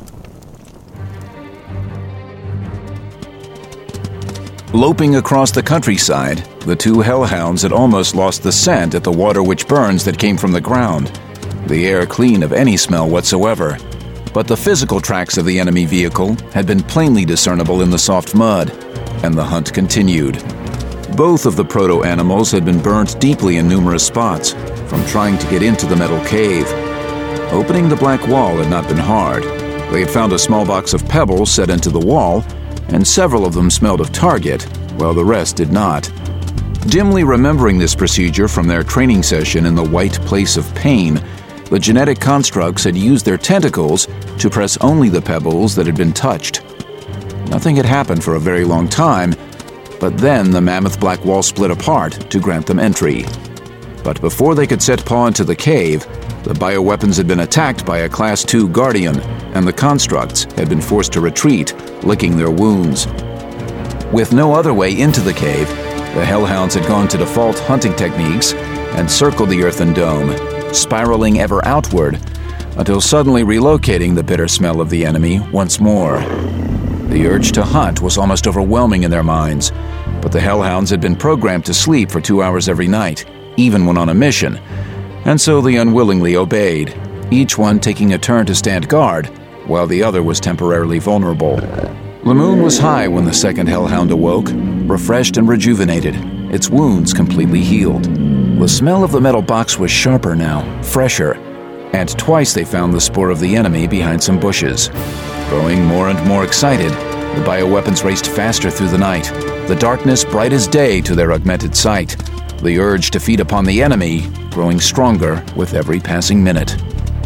Loping across the countryside, the two hellhounds had almost lost the scent at the water which burns that came from the ground, the air clean of any smell whatsoever. But the physical tracks of the enemy vehicle had been plainly discernible in the soft mud, and the hunt continued. Both of the proto-animals had been burnt deeply in numerous spots, from trying to get into the metal cave. Opening the black wall had not been hard. They had found a small box of pebbles set into the wall, and several of them smelled of target, while the rest did not. Dimly remembering this procedure from their training session in the White Place of Pain, the genetic constructs had used their tentacles to press only the pebbles that had been touched. Nothing had happened for a very long time, but then the mammoth black wall split apart to grant them entry. But before they could set paw into the cave, the bioweapons had been attacked by a Class two Guardian, and the constructs had been forced to retreat, licking their wounds. With no other way into the cave, the hellhounds had gone to default hunting techniques and circled the earthen dome, spiraling ever outward, until suddenly relocating the bitter smell of the enemy once more. The urge to hunt was almost overwhelming in their minds, but the hellhounds had been programmed to sleep for two hours every night, even when on a mission, and so they unwillingly obeyed, each one taking a turn to stand guard, while the other was temporarily vulnerable. The moon was high when the second hellhound awoke, refreshed and rejuvenated, its wounds completely healed. The smell of the metal box was sharper now, fresher, and twice they found the spoor of the enemy behind some bushes. Growing more and more excited, the bioweapons raced faster through the night, the darkness bright as day to their augmented sight, the urge to feed upon the enemy growing stronger with every passing minute.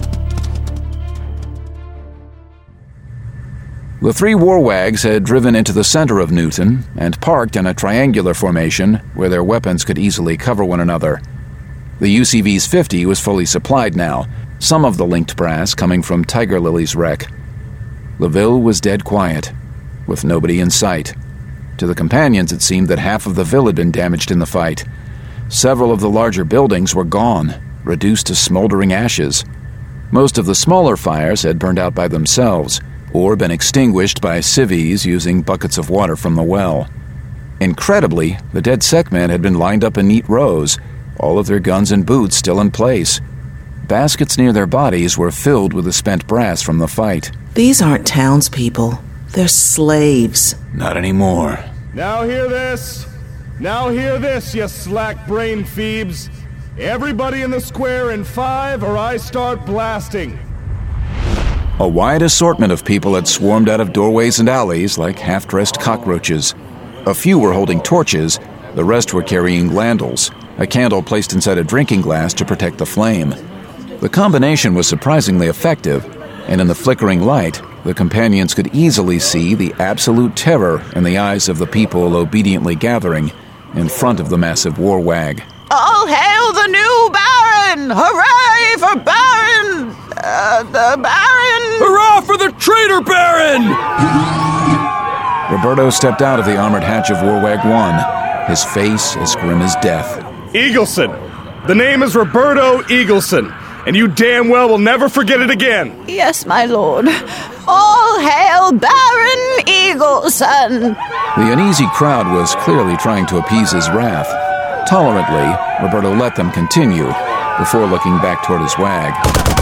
The three warwags had driven into the center of Newton and parked in a triangular formation where their weapons could easily cover one another. The U C V's fifty was fully supplied now, some of the linked brass coming from Tiger Lily's wreck. The Ville was dead quiet, with nobody in sight. To the companions, it seemed that half of the Ville had been damaged in the fight. Several of the larger buildings were gone, reduced to smoldering ashes. Most of the smaller fires had burned out by themselves, or been extinguished by civvies using buckets of water from the well. Incredibly, the dead Sekmen had been lined up in neat rows, all of their guns and boots still in place. Baskets near their bodies were filled with the spent brass from the fight. These aren't townspeople. They're slaves. Not anymore. Now hear this. Now hear this, you slack-brained Phoebes. Everybody in the square in five or I start blasting. A wide assortment of people had swarmed out of doorways and alleys like half-dressed cockroaches. A few were holding torches, the rest were carrying landals, a candle placed inside a drinking glass to protect the flame. The combination was surprisingly effective, and in the flickering light, the companions could easily see the absolute terror in the eyes of the people obediently gathering in front of the massive warwag. All hail the new Baron! Hooray for Baron! Uh, the Baron! Hurrah for the traitor Baron! Roberto stepped out of the armored hatch of Warwag One, his face as grim as death. Eagleson, The name is Roberto Eagleson, and you damn well will never forget it again. Yes, my lord. All hail Baron Eagleson! The uneasy crowd was clearly trying to appease his wrath. Tolerantly, Roberto let them continue before looking back toward his wag.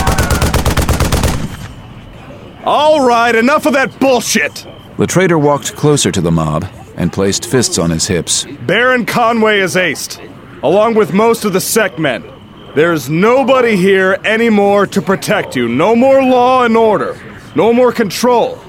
All right, enough of that bullshit! The traitor walked closer to the mob and placed fists on his hips. Baron Conway is aced, along with most of the sect men. There's nobody here anymore to protect you. No more law and order. No more control.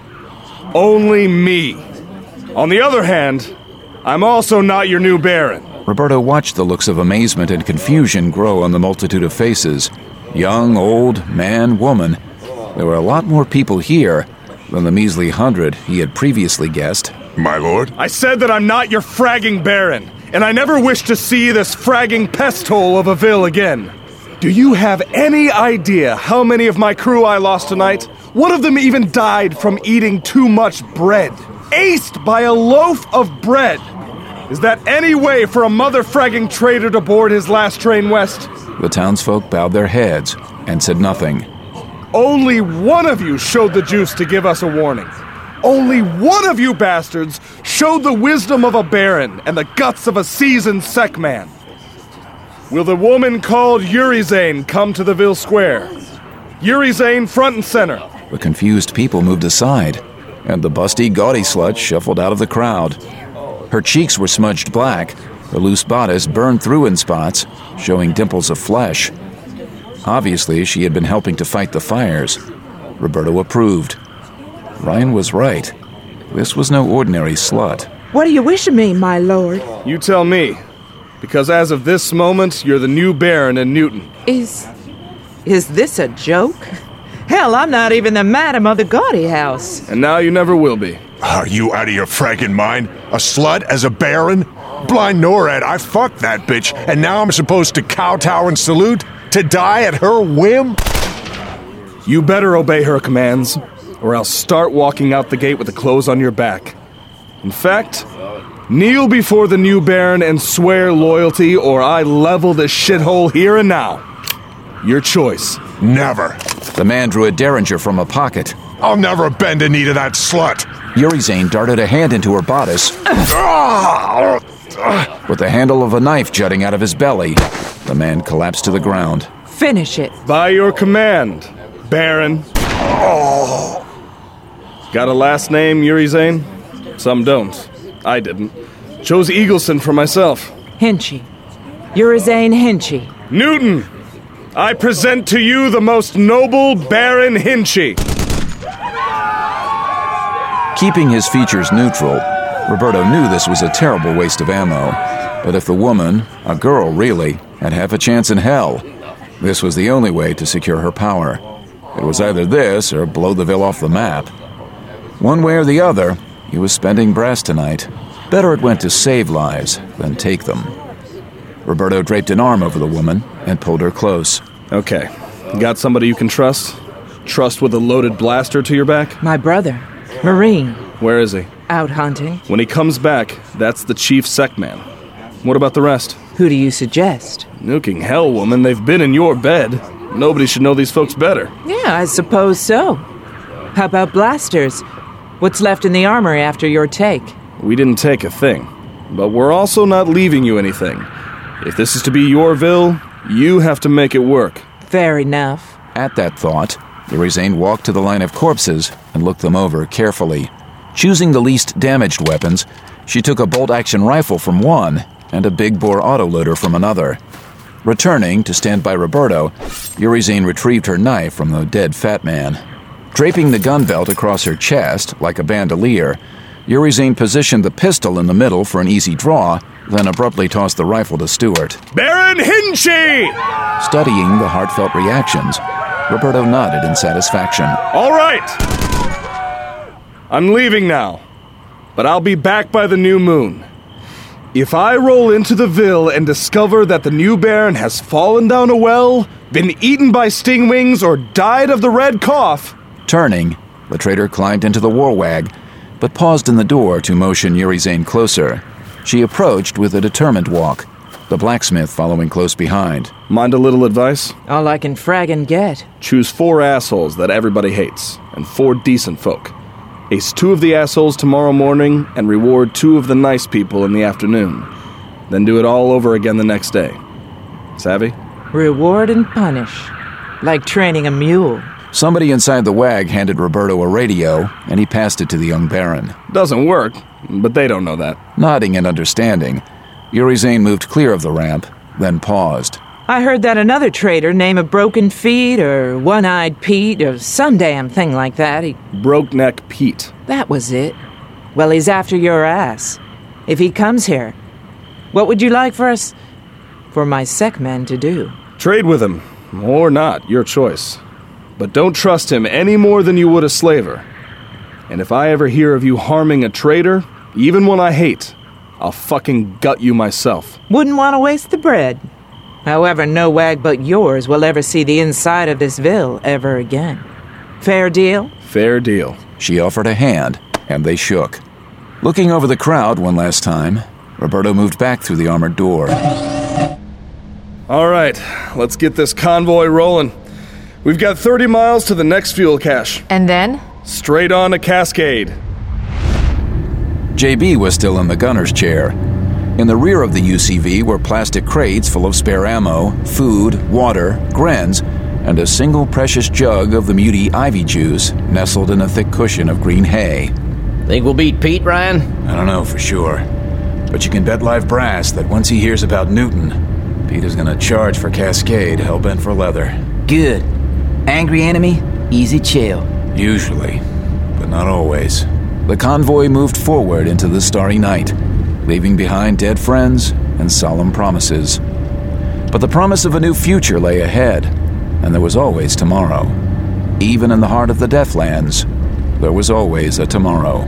Only me. On the other hand, I'm also not your new Baron. Roberto watched the looks of amazement and confusion grow on the multitude of faces. Young, old, man, woman. There were a lot more people here than the measly hundred he had previously guessed. My lord? I said that I'm not your fragging Baron, and I never wish to see this fragging pest hole of a ville again. Do you have any idea how many of my crew I lost tonight? One of them even died from eating too much bread. Aced by a loaf of bread. Is that any way for a mother-fragging traitor to board his last train west? The townsfolk bowed their heads and said nothing. Only one of you showed the juice to give us a warning. Only one of you bastards showed the wisdom of a baron and the guts of a seasoned sec man. Will the woman called Urizain come to the Ville Square? Urizain front and center. The confused people moved aside, and the busty, gaudy slut shuffled out of the crowd. Her cheeks were smudged black, her loose bodice burned through in spots, showing dimples of flesh. Obviously, she had been helping to fight the fires. Roberto approved. Ryan was right. This was no ordinary slut. What do you wish of me, my lord? You tell me. Because as of this moment, you're the new Baron in Newton. Is... is this a joke? Hell, I'm not even the madam of the gaudy house. And now you never will be. Are you out of your fragging mind? A slut as a baron? Blind Norad, I fucked that bitch, and now I'm supposed to kowtow and salute? To die at her whim? You better obey her commands, or else start walking out the gate with the clothes on your back. In fact, kneel before the new Baron and swear loyalty, or I level this shithole here and now. Your choice. Never. The man drew a derringer from a pocket. I'll never bend a knee to that slut. Urizain darted a hand into her bodice, with the handle of a knife jutting out of his belly. The man collapsed to the ground. Finish it. By your command, Baron. Oh. Got a last name, Urizain? Some don't. I didn't. Chose Eagleson for myself. Hinchy. Urizain Hinchy. Newton, I present to you the most noble Baron Hinchy. Keeping his features neutral, Roberto knew this was a terrible waste of ammo. But if the woman, a girl really, had half a chance in hell, this was the only way to secure her power. It was either this or blow the Ville off the map. One way or the other, he was spending brass tonight. Better it went to save lives than take them. Roberto draped an arm over the woman and pulled her close. Okay. You got somebody you can trust? Trust with a loaded blaster to your back? My brother. Marine. Where is he? Out hunting. When he comes back, that's the chief sec man. What about the rest? Who do you suggest? Nuking hell, woman. They've been in your bed. Nobody should know these folks better. Yeah, I suppose so. How about blasters? What's left in the armory after your take? We didn't take a thing. But we're also not leaving you anything. If this is to be your Ville, you have to make it work. Fair enough. At that thought, Urizain walked to the line of corpses and looked them over carefully. Choosing the least damaged weapons, she took a bolt-action rifle from one and a big-bore autoloader from another. Returning to stand by Roberto, Urizain retrieved her knife from the dead fat man. Draping the gun belt across her chest like a bandolier, Urizain positioned the pistol in the middle for an easy draw, then abruptly tossed the rifle to Stewart. Baron Hinchy! Studying the heartfelt reactions, Roberto nodded in satisfaction. All right! I'm leaving now, but I'll be back by the new moon. If I roll into the Ville and discover that the new Baron has fallen down a well, been eaten by stingwings, or died of the red cough... Turning, the traitor climbed into the warwag, but paused in the door to motion Urizain closer. She approached with a determined walk. the blacksmith following close behind. Mind a little advice? All I can fraggin' get. Choose four assholes that everybody hates, and four decent folk. Ace two of the assholes tomorrow morning, and reward two of the nice people in the afternoon. Then do it all over again the next day. Savvy? Reward and punish. Like training a mule. Somebody inside the wag handed Roberto a radio, and he passed it to the young Baron. Doesn't work, but they don't know that. Nodding in understanding, Yuri Zane moved clear of the ramp, then paused. I heard that another traitor named a Broken Feet or One-Eyed Pete or some damn thing like that. He... Broke Neck Pete. That was it. Well, he's after your ass. If he comes here, what would you like for us... for my sec men to do? Trade with him. Or not, your choice. But don't trust him any more than you would a slaver. And if I ever hear of you harming a traitor, even one I hate, I'll fucking gut you myself. Wouldn't want to waste the bread. However, no wag but yours will ever see the inside of this ville ever again. Fair deal? Fair deal. She offered a hand, and they shook. Looking over the crowd one last time, Roberto moved back through the armored door. All right, let's get this convoy rolling. We've got thirty miles to the next fuel cache. And then? Straight on to Cascade. J B was still in the gunner's chair. In the rear of the U C V were plastic crates full of spare ammo, food, water, grens, and a single precious jug of the muty ivy juice nestled in a thick cushion of green hay. Think we'll beat Pete, Ryan? I don't know for sure. But you can bet live brass that once he hears about Newton, Pete is gonna charge for Cascade, hell-bent for leather. Good. Angry enemy, easy chill. Usually, but not always. The convoy moved forward into the starry night, leaving behind dead friends and solemn promises. But the promise of a new future lay ahead, and there was always tomorrow. Even in the heart of the Deathlands, there was always a tomorrow.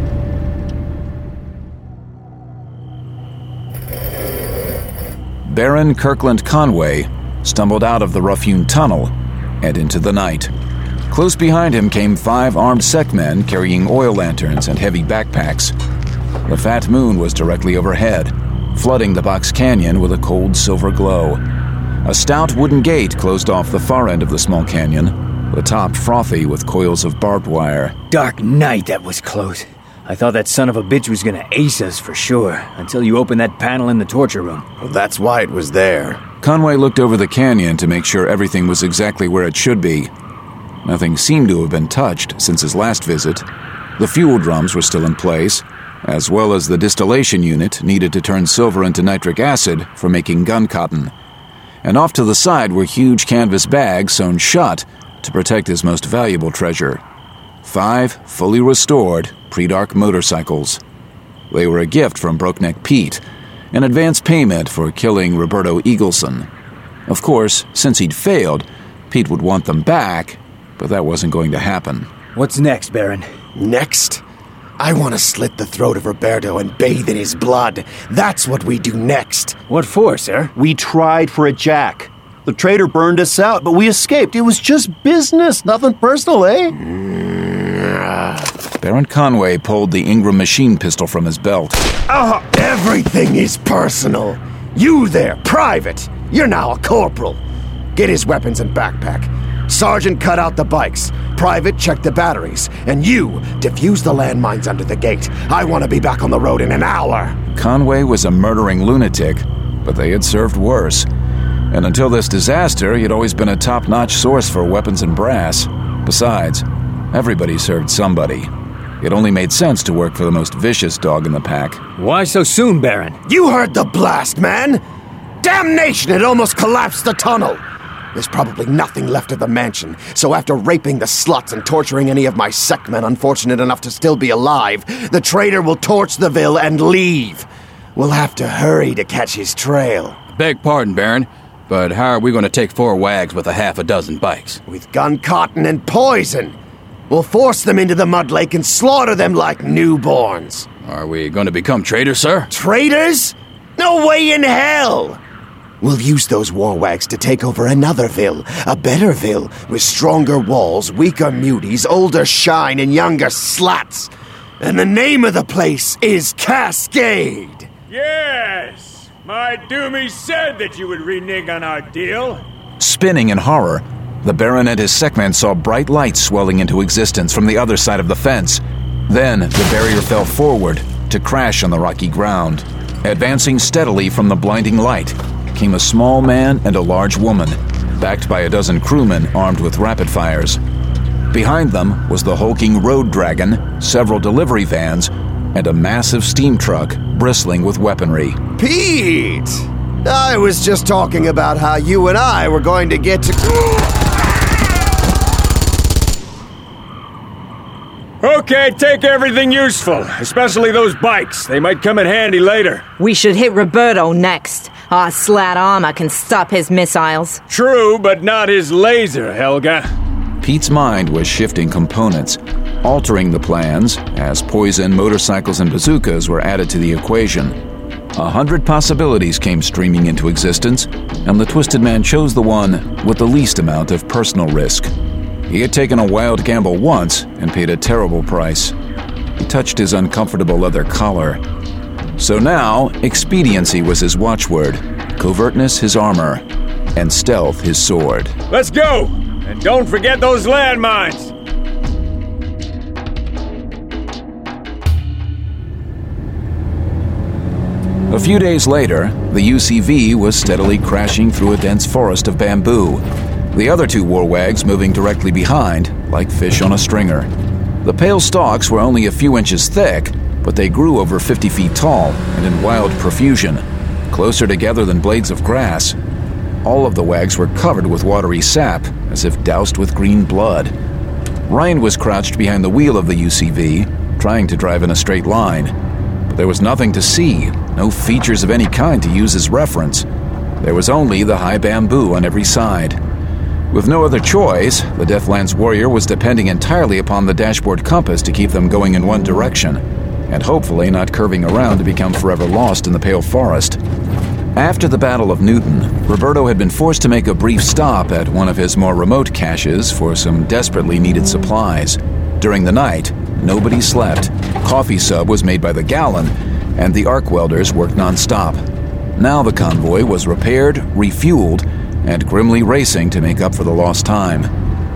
Baron Kirkland Conway stumbled out of the rough-hewn tunnel and into the night. Close behind him came five armed sec men carrying oil lanterns and heavy backpacks. The fat moon was directly overhead, flooding the box canyon with a cold silver glow. A stout wooden gate closed off the far end of the small canyon, the top frothy with coils of barbed wire. Dark night, that was close. I thought that son of a bitch was gonna ace us for sure, until you opened that panel in the torture room. Well, that's why it was there. Conway looked over the canyon to make sure everything was exactly where it should be. Nothing seemed to have been touched since his last visit. The fuel drums were still in place, as well as the distillation unit needed to turn silver into nitric acid for making gun cotton. And off to the side were huge canvas bags sewn shut to protect his most valuable treasure. Five fully restored pre-dark motorcycles. They were a gift from Brokeneck Pete, an advance payment for killing Roberto Eagleson. Of course, since he'd failed, Pete would want them back, but that wasn't going to happen. What's next, Baron? Next? I want to slit the throat of Roberto and bathe in his blood. That's what we do next. What for, sir? We tried for a jack. The traitor burned us out, but we escaped. It was just business, nothing personal, eh? Baron Conway pulled the Ingram machine pistol from his belt. Oh, everything is personal. You there, Private. You're now a corporal. Get his weapons and backpack. Sergeant, cut out the bikes. Private, check the batteries. And you, defuse the landmines under the gate. I want to be back on the road in an hour. Conway was a murdering lunatic, but they had served worse. And until this disaster, he had always been a top-notch source for weapons and brass. Besides, everybody served somebody. It only made sense to work for the most vicious dog in the pack. Why so soon, Baron? You heard the blast, man! Damnation, it almost collapsed the tunnel! There's probably nothing left of the mansion, so after raping the sluts and torturing any of my sec men unfortunate enough to still be alive, the traitor will torch the ville and leave. We'll have to hurry to catch his trail. Beg pardon, Baron, but how are we going to take four wags with a half a dozen bikes? With gun cotton and poison. We'll force them into the mud lake and slaughter them like newborns. Are we going to become traitors, sir? Traitors? No way in hell! We'll use those war wags to take over another ville, a better ville, with stronger walls, weaker muties, older shine, and younger sluts. And the name of the place is Cascade. Yes! My Doomy said that you would renege on our deal. Spinning in horror, the Baron and his Sekmen saw bright lights swelling into existence from the other side of the fence. Then the barrier fell forward to crash on the rocky ground. Advancing steadily from the blinding light came a small man and a large woman, backed by a dozen crewmen armed with rapid fires. Behind them was the hulking road dragon, several delivery vans, and a massive steam truck bristling with weaponry. Pete! I was just talking about how you and I were going to get to... Okay, take everything useful, especially those bikes. They might come in handy later. We should hit Roberto next. Our slat armor can stop his missiles. True, but not his laser, Helga. Pete's mind was shifting components, altering the plans as poison, motorcycles, and bazookas were added to the equation. A hundred possibilities came streaming into existence, and the Twisted Man chose the one with the least amount of personal risk. He had taken a wild gamble once and paid a terrible price. He touched his uncomfortable leather collar. So now, expediency was his watchword, covertness his armor, and stealth his sword. Let's go! And don't forget those landmines! A few days later, the U C V was steadily crashing through a dense forest of bamboo, the other two warwags moving directly behind, like fish on a stringer. The pale stalks were only a few inches thick, but they grew over fifty feet tall and in wild profusion, closer together than blades of grass. All of the wags were covered with watery sap, as if doused with green blood. Ryan was crouched behind the wheel of the U C V, trying to drive in a straight line. But there was nothing to see, no features of any kind to use as reference. There was only the high bamboo on every side. With no other choice, the Deathlands warrior was depending entirely upon the dashboard compass to keep them going in one direction, and hopefully not curving around to become forever lost in the pale forest. After the Battle of Newton, Roberto had been forced to make a brief stop at one of his more remote caches for some desperately needed supplies. During the night, nobody slept. Coffee sub was made by the gallon, and the arc welders worked non-stop. Now the convoy was repaired, refueled, and grimly racing to make up for the lost time.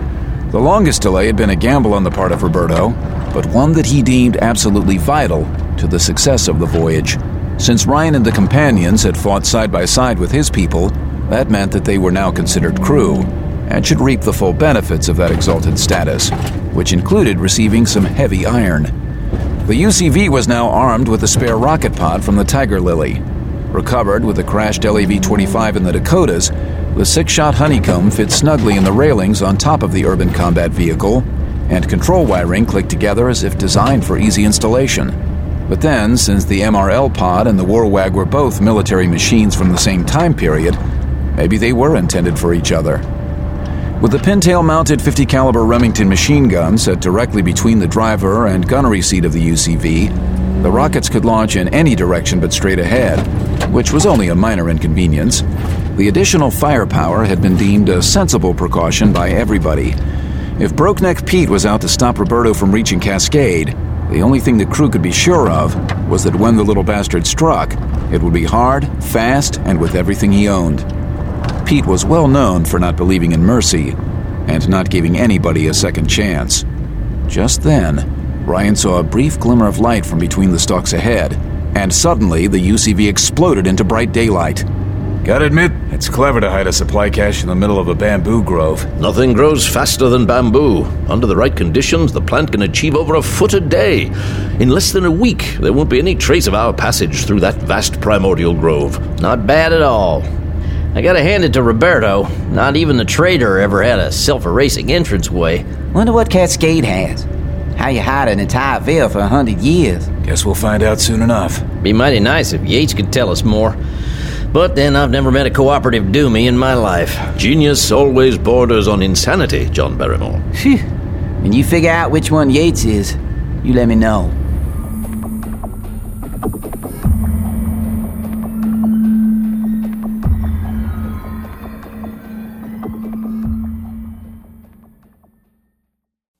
The longest delay had been a gamble on the part of Roberto, but one that he deemed absolutely vital to the success of the voyage. Since Ryan and the companions had fought side by side with his people, that meant that they were now considered crew, and should reap the full benefits of that exalted status, which included receiving some heavy iron. The U C V was now armed with a spare rocket pod from the Tiger Lily. Recovered with a crashed L A V twenty-five in the Dakotas, the six-shot Honeycomb fit snugly in the railings on top of the urban combat vehicle, and control wiring clicked together as if designed for easy installation. But then, since the M R L pod and the Warwag were both military machines from the same time period, maybe they were intended for each other. With the pintail-mounted fifty caliber Remington machine gun set directly between the driver and gunnery seat of the U C V, the rockets could launch in any direction but straight ahead, which was only a minor inconvenience. The additional firepower had been deemed a sensible precaution by everybody. If Brokeneck Pete was out to stop Roberto from reaching Cascade, the only thing the crew could be sure of was that when the little bastard struck, it would be hard, fast, and with everything he owned. Pete was well known for not believing in mercy and not giving anybody a second chance. Just then, Ryan saw a brief glimmer of light from between the stalks ahead, and suddenly the U C V exploded into bright daylight. Gotta admit, it's clever to hide a supply cache in the middle of a bamboo grove. Nothing grows faster than bamboo. Under the right conditions, the plant can achieve over a foot a day. In less than a week, there won't be any trace of our passage through that vast primordial grove. Not bad at all. I gotta hand it to Roberto. Not even the trader ever had a self-erasing entranceway. Wonder what Cascade has. How you hide an entire Ville for a hundred years? Guess we'll find out soon enough. Be mighty nice if Yates could tell us more. But then I've never met a cooperative Doomy in my life. Genius always borders on insanity, John Barrymore. Phew. When you figure out which one Yates is, you let me know.